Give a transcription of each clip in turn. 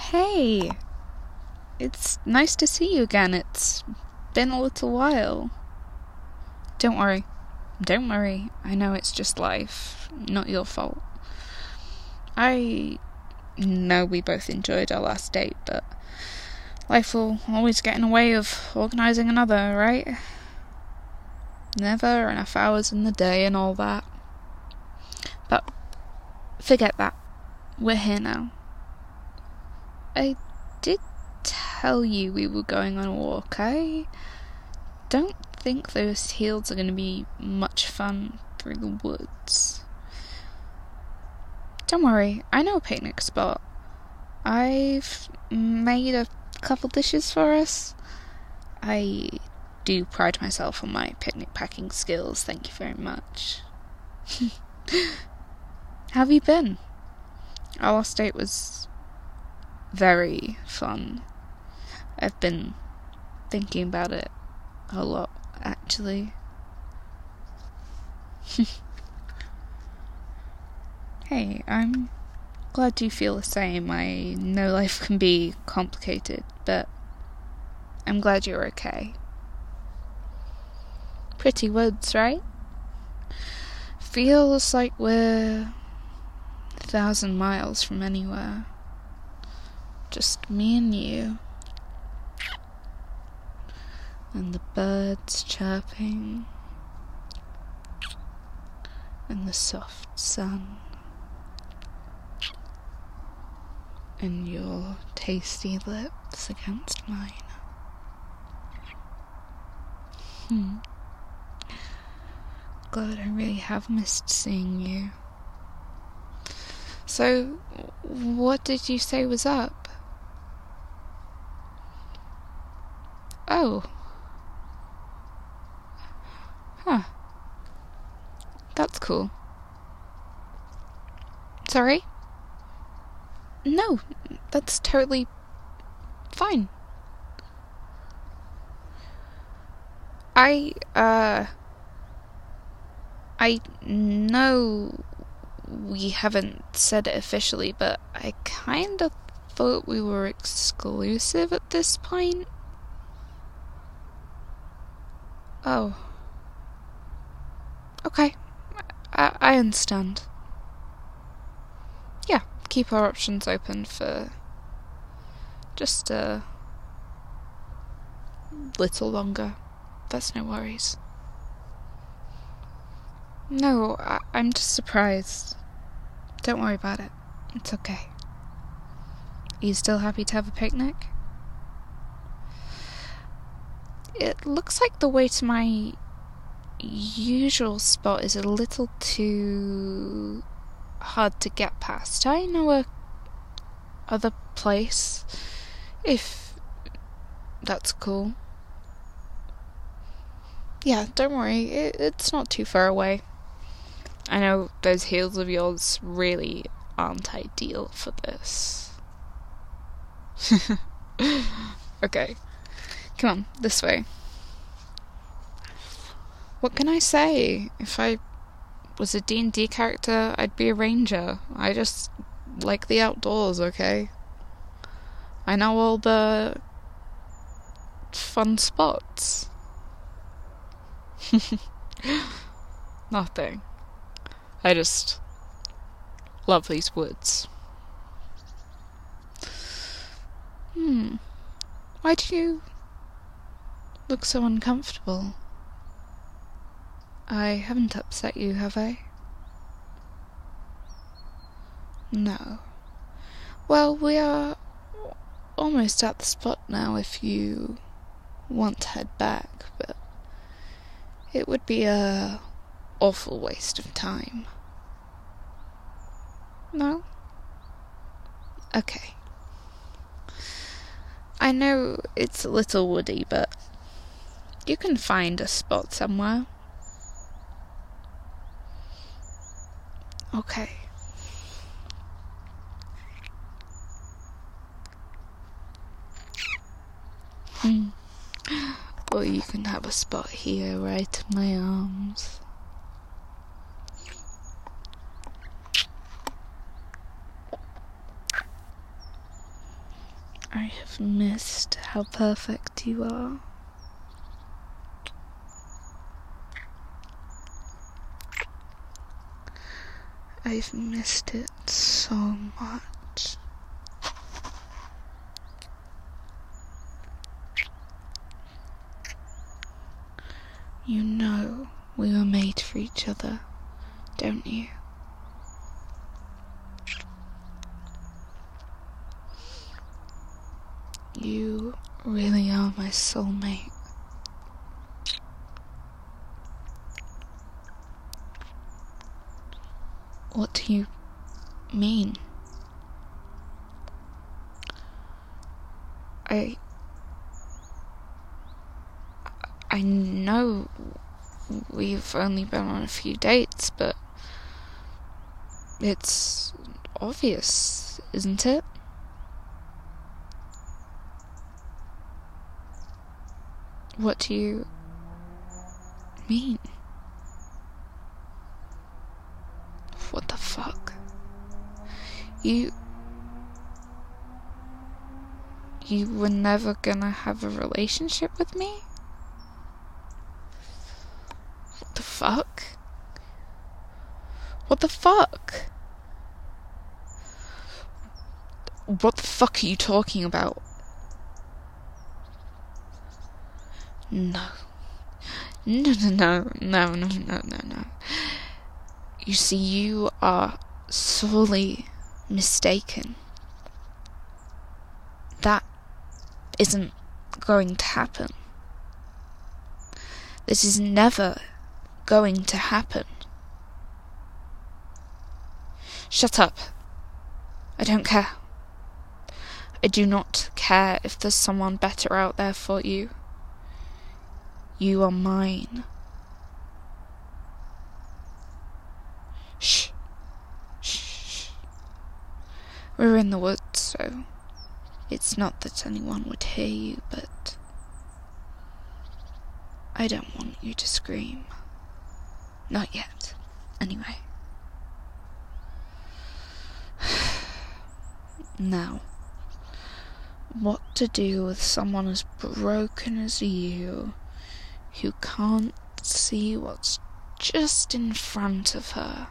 Hey, it's nice to see you again. It's been a little while. Don't worry. Don't worry. I know it's just life. Not your fault. I know we both enjoyed our last date, but life will always get in the way of organising another, right? Never enough hours in the day and all that. But forget that. We're here now. I did tell you we were going on a walk. I don't think those heels are going to be much fun through the woods. Don't worry, I know a picnic spot. I've made a couple dishes for us. I do pride myself on my picnic packing skills, thank you very much. How have you been? Our last date was very fun. I've been thinking about it a lot, actually. Hey, I'm glad you feel the same. I know life can be complicated, but I'm glad you're okay. Pretty woods, right? Feels like we're 1,000 miles from anywhere. Just me and you. And the birds chirping. And the soft sun. And your tasty lips against mine. God, I really have missed seeing you. So, what did you say was up? Oh. Huh. That's cool. Sorry? No, that's totally fine. I know we haven't said it officially, but I kinda thought we were exclusive at this point. Oh. Okay. I understand. Yeah, keep our options open for just a little longer. That's no worries. No, I'm just surprised. Don't worry about it. It's okay. Are you still happy to have a picnic? It looks like the way to my usual spot is a little too hard to get past. I know a other place, if that's cool. Yeah, don't worry, it's not too far away. I know those heels of yours really aren't ideal for this. Okay, come on, this way. What can I say? If I was a D&D character, I'd be a ranger. I just like the outdoors, okay? I know all the fun spots. Nothing. I just love these woods. Why do you look so uncomfortable? I haven't upset you, have I? No. Well, we are almost at the spot now if you want to head back, but it would be a awful waste of time. No? Okay. I know it's a little woody, but you can find a spot somewhere. Okay. Or you can have a spot here, right in my arms. I have missed how perfect you are. I've missed it so much. You know we were made for each other, don't you? You really are my soulmate. What do you mean? I know we've only been on a few dates, but it's obvious, isn't it? What do you mean? What the fuck? You were never gonna have a relationship with me? What the fuck? What the fuck? What the fuck are you talking about? No. No. You see, you are sorely mistaken. That isn't going to happen. This is never going to happen. Shut up. I don't care. I do not care if there's someone better out there for you. You are mine. Shh. We're in the woods, so it's not that anyone would hear you, but I don't want you to scream. Not yet, anyway. Now, what to do with someone as broken as you, who can't see what's just in front of her?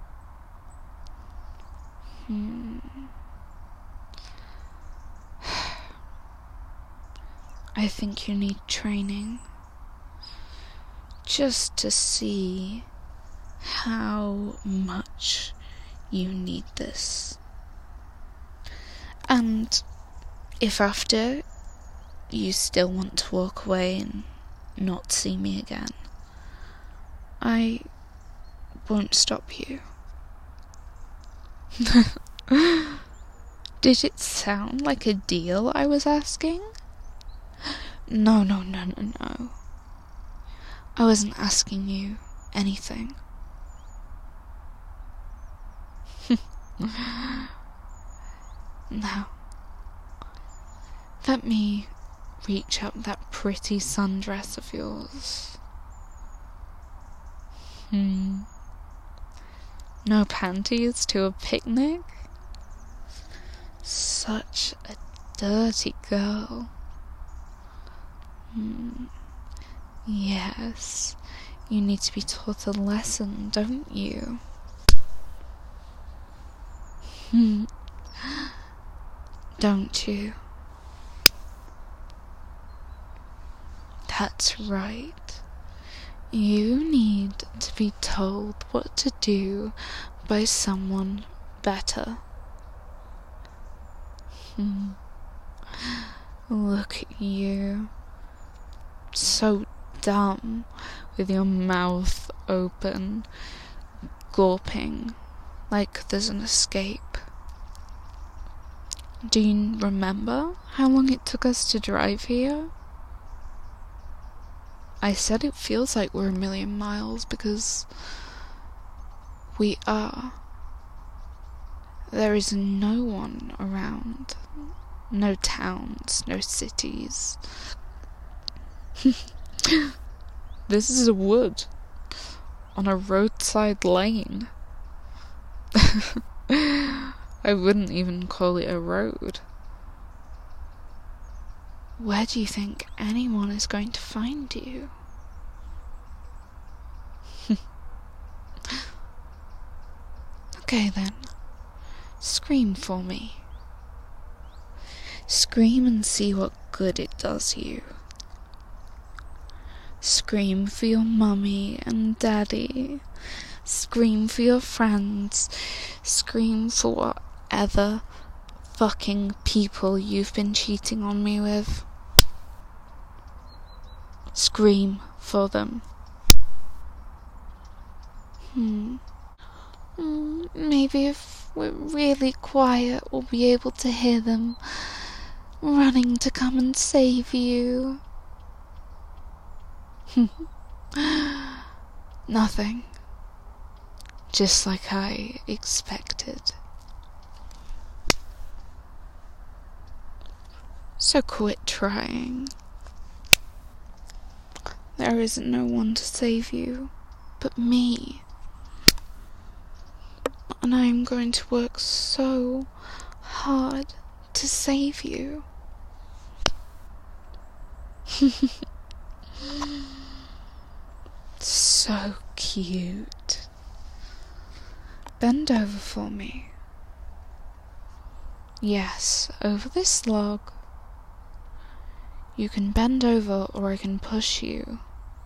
I think you need training, just to see how much you need this. And if after you still want to walk away and not see me again, I won't stop you. Did it sound like a deal I was asking? No. I wasn't asking you anything. Now, let me reach up that pretty sundress of yours. No panties to a picnic? Such a dirty girl. Yes, you need to be taught a lesson, don't you? Don't you? That's right. You need to be told what to do by someone better. Look at you. So dumb, with your mouth open, gawping like there's an escape. Do you remember how long it took us to drive here? I said it feels like we're a million miles because we are. There is no one around. No towns, no cities. This is a wood on a roadside lane. I wouldn't even call it a road. Where do you think anyone is going to find you? Okay then, scream for me. Scream and see what good it does you. Scream for your mummy and daddy. Scream for your friends. Scream for whatever fucking people you've been cheating on me with. Scream for them. Maybe if we're really quiet, we'll be able to hear them running to come and save you. Nothing. Just like I expected. So quit trying. There isn't no one to save you but me. And I am going to work so hard to save you. So cute. Bend over for me. Yes, over this log. You can bend over or I can push you.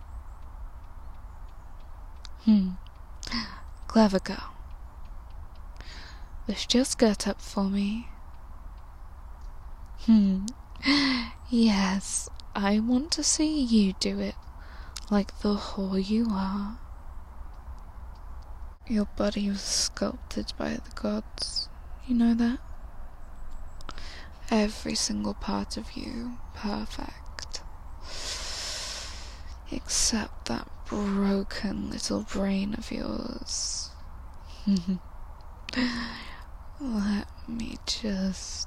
Clever girl. Lift your skirt up for me. Yes, I want to see you do it, like the whore you are. Your body was sculpted by the gods, you know that? Every single part of you, perfect. Except that broken little brain of yours. Let me just...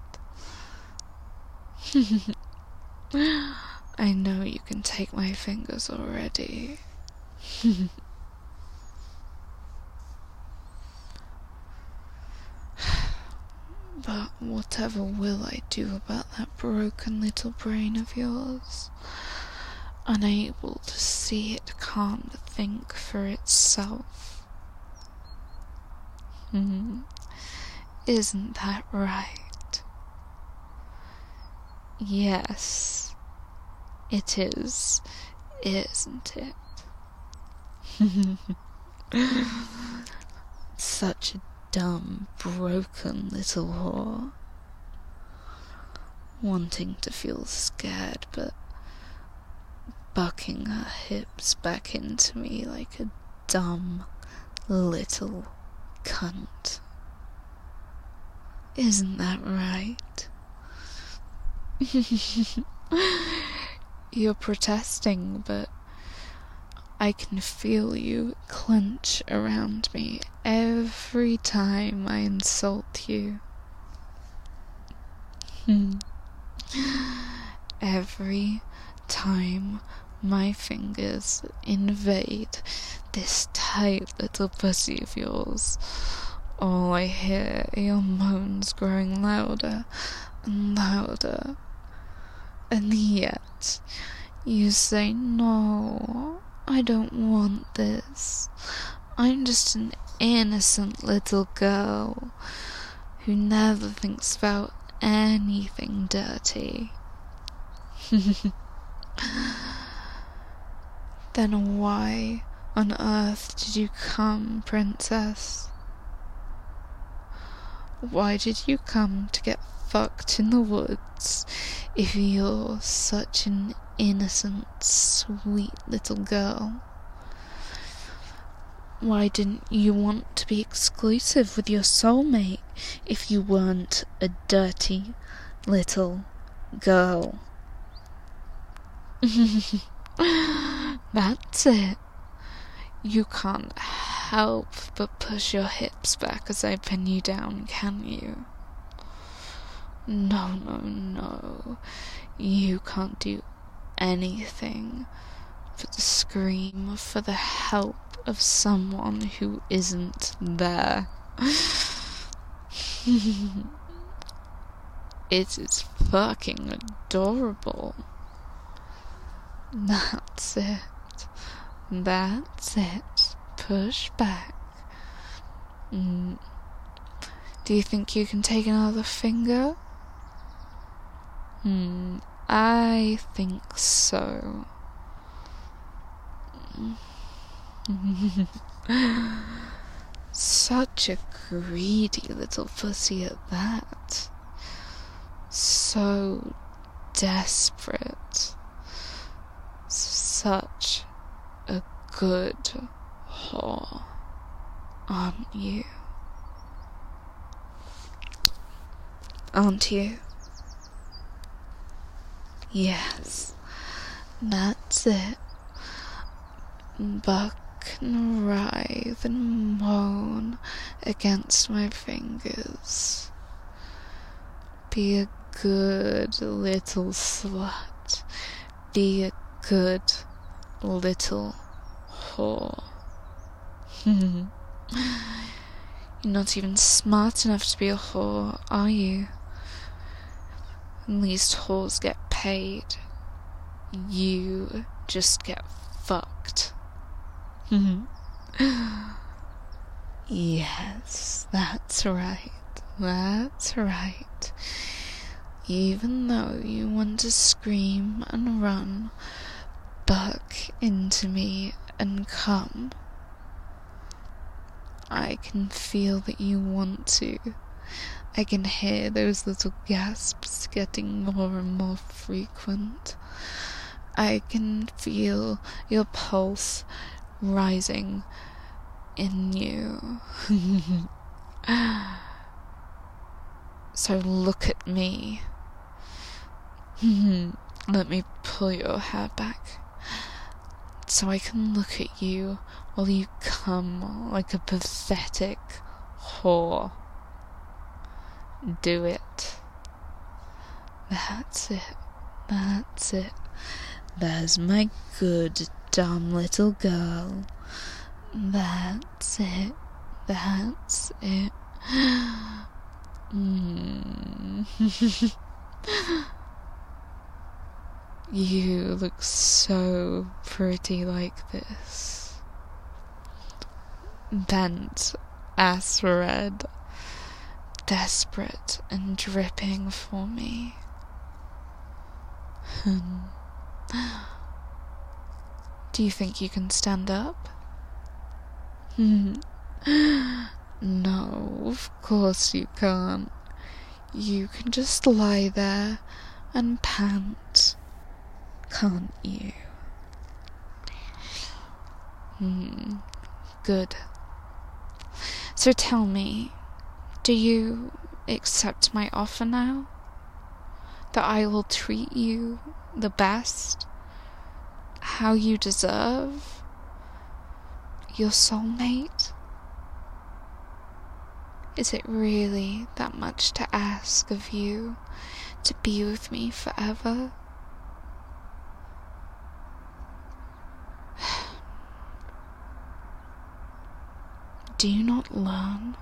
I know you can take my fingers already. But whatever will I do about that broken little brain of yours? Unable to see it can't think for itself. Isn't that right? Yes, it is, isn't it? Such a dumb, broken little whore. Wanting to feel scared, but bucking her hips back into me like a dumb little cunt. Isn't that right? You're protesting, but I can feel you clench around me every time I insult you. Every time my fingers invade this tight little pussy of yours, all I hear are your moans growing louder and louder. And yet, you say, no, I don't want this. I'm just an innocent little girl who never thinks about anything dirty. Then why on earth did you come, princess? Why did you come to get fucked in the woods if you're such an innocent, sweet little girl? Why didn't you want to be exclusive with your soulmate if you weren't a dirty little girl? That's it. You can't help but push your hips back as I pin you down, can you? No, no, no. You can't do anything but scream for the help of someone who isn't there. It is fucking adorable. That's it. That's it. Push back. Do you think you can take another finger? I think so. Such a greedy little pussy at that. So desperate. Such a good whore, aren't you? Aren't you? Yes, that's it. Buck and writhe and moan against my fingers. Be a good little slut. Be a good little whore. You're not even smart enough to be a whore, are you? At least whores get paid. You just get fucked. Yes, that's right. That's right. Even though you want to scream and run, buck into me and come, I can feel that you want to. I can hear those little gasps getting more and more frequent. I can feel your pulse rising in you. So look at me. Let me pull your hair back so I can look at you while you come like a pathetic whore. Do it. That's it. That's it. There's my good, dumb little girl. That's it. That's it. You look so pretty like this. Bent, ass red, desperate and dripping for me. Do you think you can stand up? No, of course you can't. You can just lie there and pant, can't you? Good. So tell me, do you accept my offer now? That I will treat you the best? How you deserve? Your soulmate? Is it really that much to ask of you to be with me forever? Do you not learn?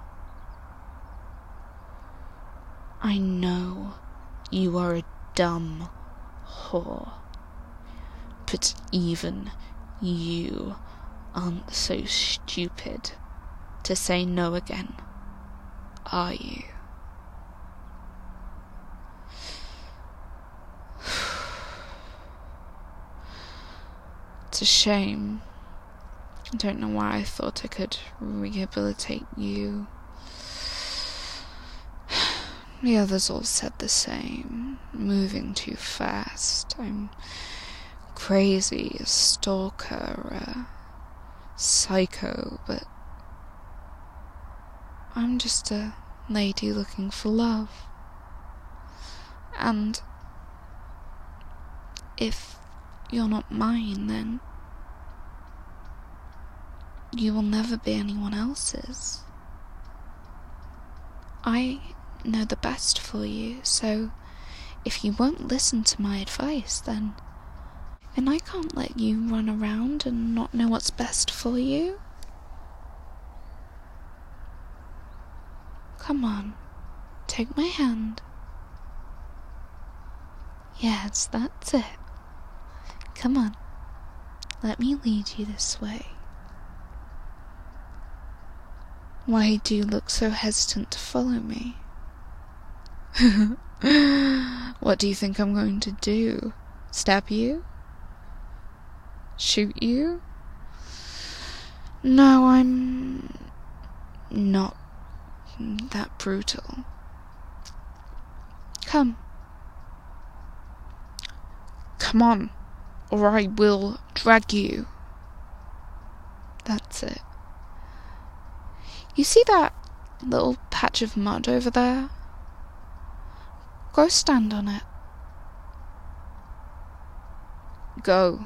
I know you are a dumb whore, but even you aren't so stupid to say no again, are you? It's a shame. I don't know why I thought I could rehabilitate you. The others all said the same. Moving too fast. I'm crazy, a stalker, a psycho, but I'm just a lady looking for love. And if you're not mine, then you will never be anyone else's. I know the best for you, so if you won't listen to my advice, then I can't let you run around and not know what's best for you. Come on, take my hand. Yes, that's it. Come on, let me lead you this way. Why do you look so hesitant to follow me? What do you think I'm going to do? Stab you? Shoot you? No, I'm not that brutal. Come. Come on, or I will drag you. That's it. You see that little patch of mud over there? Go stand on it. Go.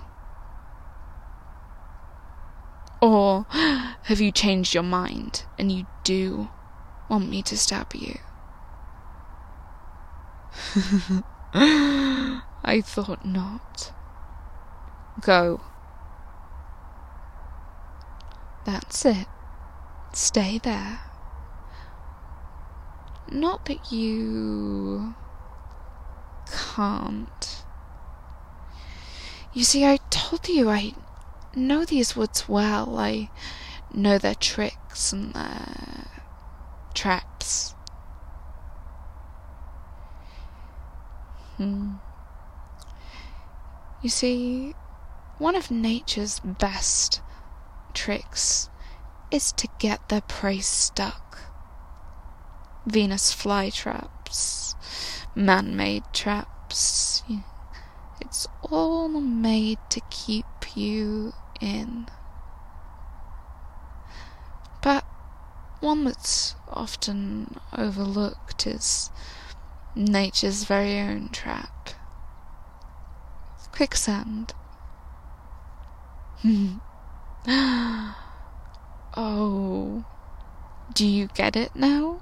Or have you changed your mind and you do want me to stab you? I thought not. Go. That's it. Stay there. Not that you can't. You see, I told you I know these woods well. I know their tricks and their traps. You see, one of nature's best tricks is to get their prey stuck. Venus flytraps, man-made traps. It's all made to keep you in. But one that's often overlooked is nature's very own trap. Quicksand. Oh, do you get it now?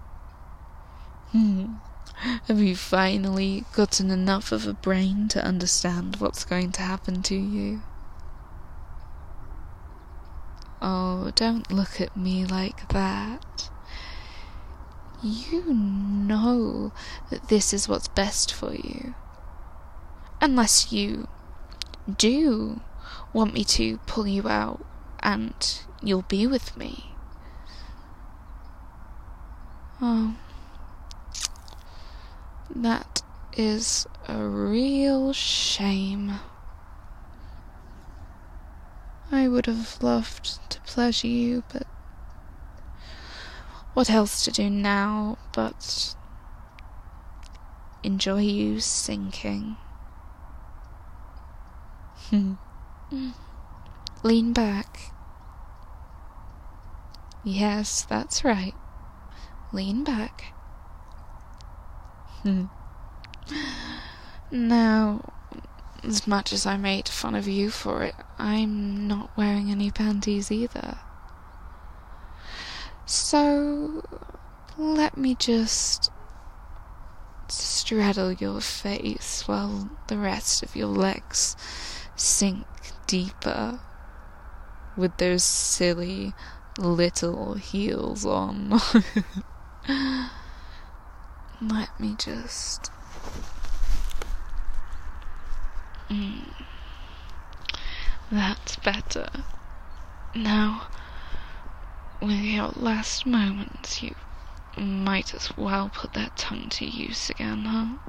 Have you finally gotten enough of a brain to understand what's going to happen to you? Oh, don't look at me like that. You know that this is what's best for you. Unless you do want me to pull you out and you'll be with me. Oh, that is a real shame. I would have loved to pleasure you, but what else to do now but enjoy you sinking? Lean back. Yes, that's right. Lean back. Now, as much as I made fun of you for it, I'm not wearing any panties either. So, let me just straddle your face while the rest of your legs sink deeper with those silly little heels on. Let me just... That's better. Now, with your last moments, you might as well put that tongue to use again, huh?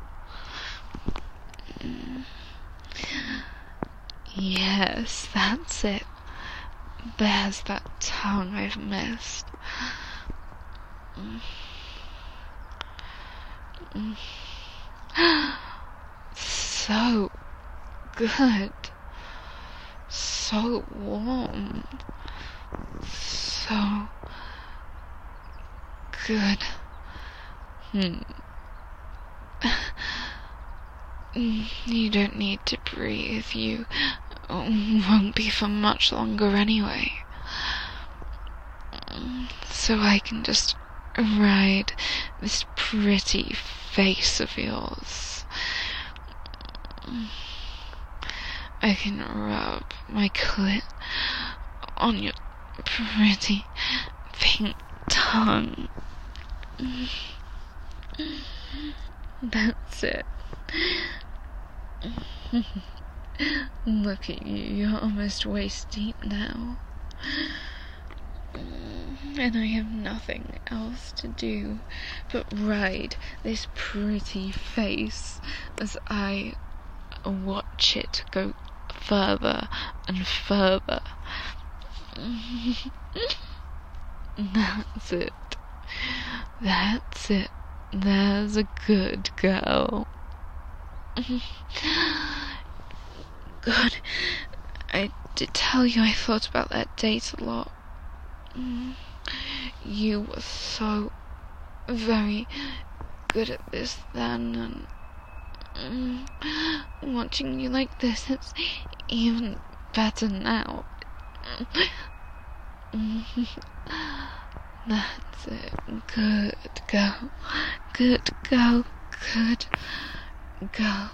Yes, that's it. There's that tongue I've missed. So good. So warm. So good. You don't need to breathe. You won't be for much longer anyway. So I can just ride this pretty face of yours. I can rub my clit on your pretty pink tongue. That's it. Look at you, you're almost waist deep now. And I have nothing else to do but ride this pretty face as I watch it go further and further. That's it. That's it. There's a good girl. God, I did tell you I thought about that date a lot. You were so very good at this then, and watching you like this, it's even better now. That's it. Good girl. Good girl. Good girl.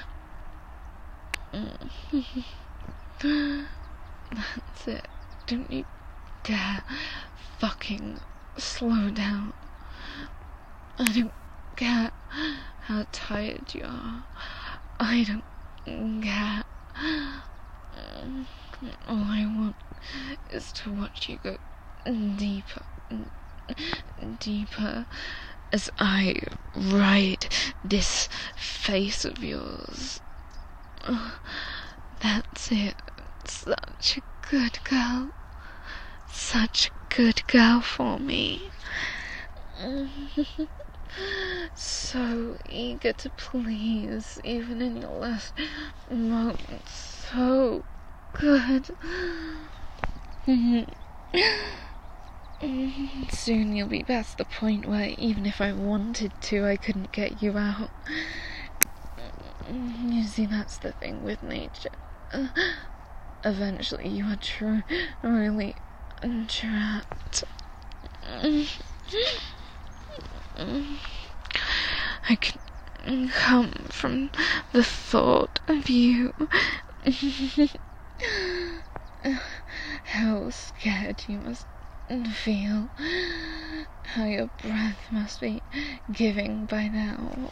That's it. Don't you dare fucking slow down. I don't care how tired you are. I don't care. All I want is to watch you go deeper and deeper as I ride this face of yours. That's it. Such a good girl. Such a good girl for me. So eager to please, even in your last moments. So good. Soon you'll be past the point where even if I wanted to, I couldn't get you out. You see, that's the thing with nature. Eventually you are really trapped. I can come from the thought of you. How scared you must feel. How your breath must be giving by now.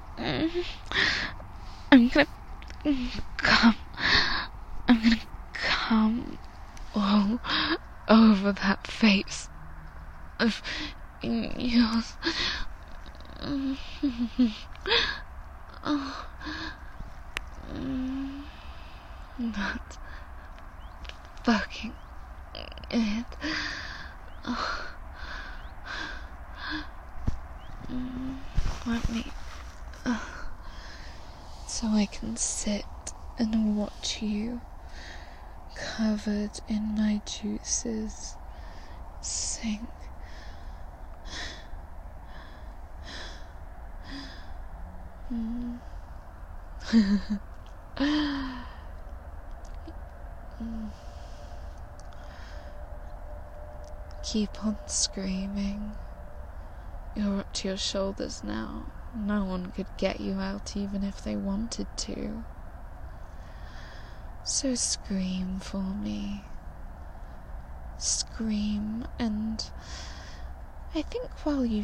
I'm gonna come all over that face of yours. That's fucking it. Let me, so I can sit and watch you, covered in my juices, sink. Keep on screaming. You're up to your shoulders now. No one could get you out even if they wanted to. So scream for me. Scream, and I think while you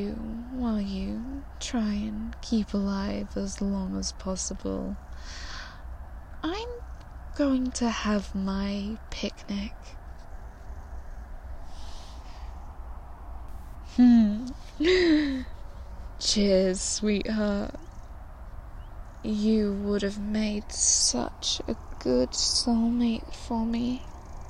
try and keep alive as long as possible, I'm going to have my picnic. Cheers, sweetheart. You would have made such a good soulmate for me.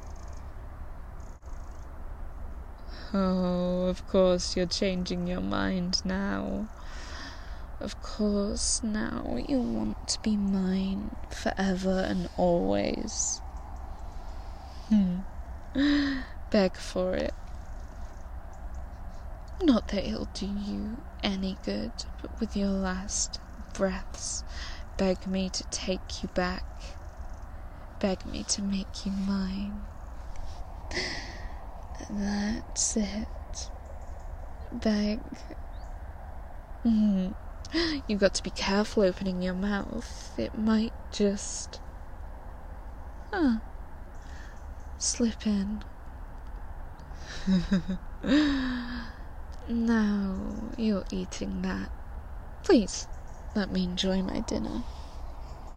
Oh, of course you're changing your mind now. Of course, now you want to be mine forever and always. Beg for it. Not that it'll do you any good, but with your last breaths, beg me to take you back. Beg me to make you mine. That's it. Beg. You've got to be careful opening your mouth. It might just slip in. Now you're eating that. Please, let me enjoy my dinner.